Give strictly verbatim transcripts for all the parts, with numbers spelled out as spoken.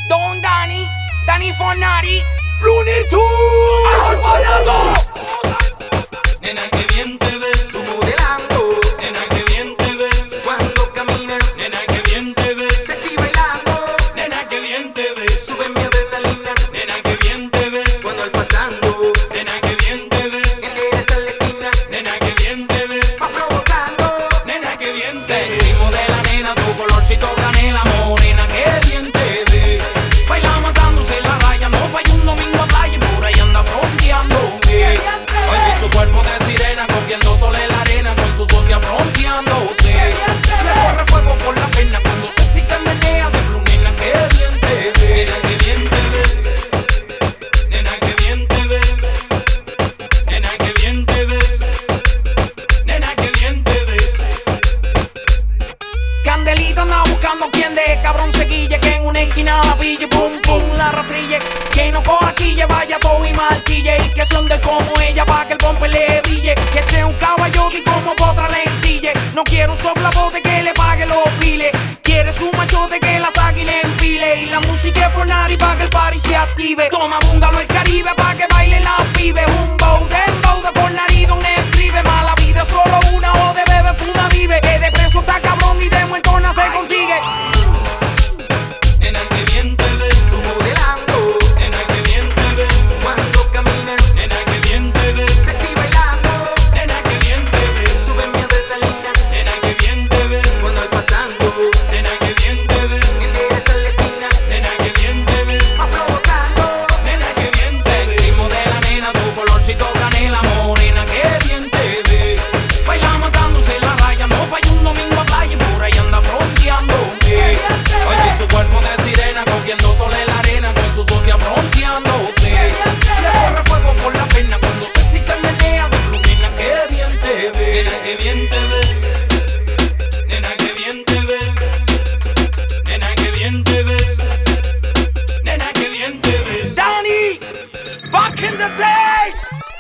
Don Danny, Danny Fornari, Looney Tunes, al orfanato. Nena, que bien te ves, Tú modelando, nena, que bien te ves, cuando caminas, nena, que bien te ves, sexy bailando, nena, que bien te ves, sube mi adrenalina, nena, que bien te ves, cuando al pasando, nena, que bien te ves, endereza la esquina, nena, que bien te ves, va provocando, nena, que bien te ves. Sexy modela, nena, tu colorcito canela, morena, que bien te ves. Baila matándose la raya, no falla un domingo a playa y por ahí anda fronteándome. Oye, su cuerpo de sirena, cogiendo sol en la arena, con su socia bronceándose. Le corre fuego por la pena cuando sexy se menea de blue, nena, que bien te ves. Nena, que bien te ves. Nena, que bien te ves. Nena, que bien te ves. Nena, que bien te ves. Candelita anda buscando quien de cabrón se guille, que en una esquina la pille, pum pum la rastrille, que no coja quille, vaya todo y marchille, y que son del como ella pa' que el pompe le brille, que sea un caballote y como potra le ensille. No quiero un soplabote que le pague los piles, quieres un machote que la saque y le empile, y la música es Fornari pa' que el party se active. Toma búngalo el Caribe pa' que baile la pibe, un bow dembow de Fornari donde escribe, mala vida es solo una o de bebé fuma vive, que de preso está cabrón y de muertona se consigue. Nena, que bien te ves. Tú modelando, Nena, que bien te ves. cuando caminas, Nena, que bien te ves. sexy bailando, Nena, que bien te ves. sube mi adrenalina, Nena, que bien te ves. cuando al pasando, Nena, que bien te ves. endereza la esquina, Nena, que bien te ves. va provocando, Nena, que bien te ves. Sexy modela, nena, tu colorcito canela, morena, que bien te ves. Baila matándose la raya, no falla un domingo a playa y por ahí anda fronteándome. Oye, su cuerpo de sirena, cogiendo sol en la arena, con su socia bronceándose. Le corre fuego por la pena cuando sexy se menea de blue, nena, que bien te ves. Nena, que bien te ves. Nena, que bien te ves. Nena, que bien te ves. Nena, que bien te ves. Danny, back in the days.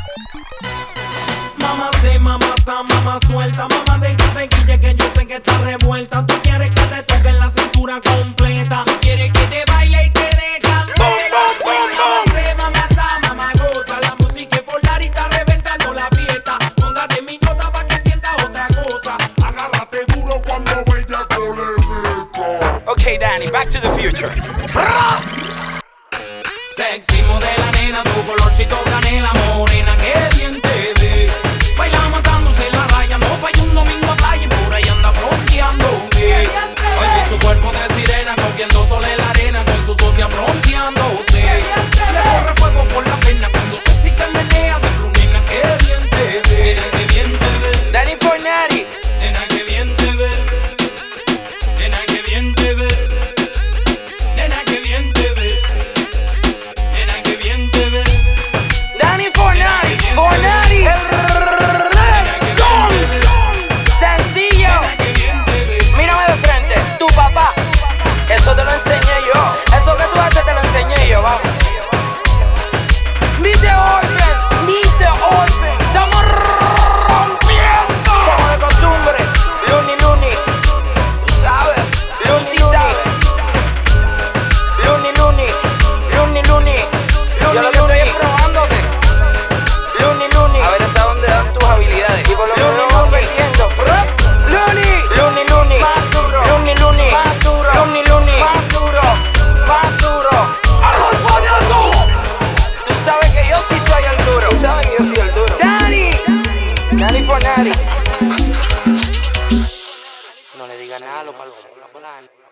Mamá sé, mamá sa, mamá suelta, mamá de que se guille, que yo sé que está revuelta. Tú quieres que te toque la cintura completa, tú quieres que te baile y te dé candela. Mamá sé, mamá sa, mamá goza, la música es Fornari, está reventando la fiesta. Póngate mi nota pa' que sienta otra cosa. Agárrate duro cuando bella colebeca. Okay, Danny, back to the future. Sexy modela, nena, tu colorcito canela, morena, que bien te ves. Baila matándose la raya, no falla un domingo a playa y por ahí anda fronteándome. Oye, su cuerpo de sirena, cogiendo sol en la arena, con su socia bronceándose. Le corre fuego por la pena cuando sexy se menea de blue, nena, que bien te ves. Nena, que bien te ves. Danny Fornari, Nena, que bien te ves. Nena, que bien te ves. Nena, que bien te ves. Nena, que bien te ves. Danny Fornari, Fornari, el Don, sencillo. Que bien te ves. Mírame de frente, tu papá. Eso te lo enseñé yo. Eso que tú haces te lo enseñé yo, vamos. Meet the orphans, meet the orphans. Estamos rompiendo. Como de costumbre, Looney Looney. Tú sabes, Looney sabe. Looney Looney, Looney Looney. Yo lo que estoy es probándote. Looney Looney. A ver hasta dónde dan tus habilidades. Y por lo menos vamos perdiendo. Looney, Looney Looney. Más duro. Looney Looney. Más duro. Looney Looney. Más duro. Más duro. ¡Al orfanato! Tú sabes que yo sí soy el duro. Tú sabes que yo soy el duro. Danny. Danny Fornari. No le diga nada a los palomos.